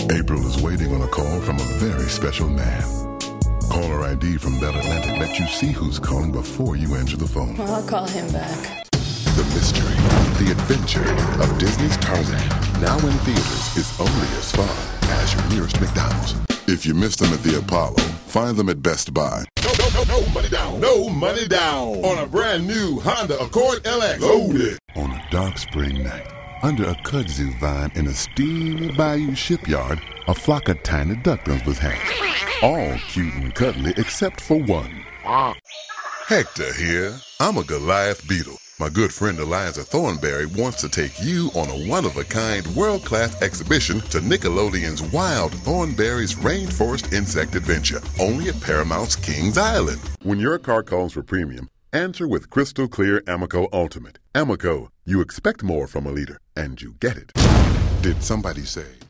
April is waiting on a call from a very special man. Caller ID from Bell Atlantic lets you see who's calling before you answer the phone. Well, I'll call him back. The mystery, the adventure of Disney's Tarzan, now in theaters, is only as far as your nearest McDonald's. If you missed them at the Apollo, find them at Best Buy. No money down. No money down on a brand new Honda Accord LX. Loaded. On a dark spring night, under a kudzu vine in a steamy bayou shipyard, a flock of tiny ducklings was hatched. All cute and cuddly except for one. Hector here. I'm a Goliath beetle. My good friend Eliza Thornberry wants to take you on a one-of-a-kind, world-class exhibition to Nickelodeon's Wild Thornberry's Rainforest Insect Adventure, only at Paramount's Kings Island. When your car calls for premium, answer with Crystal Clear Amoco Ultimate. Amoco, you expect more from a leader, and you get it. Did somebody say...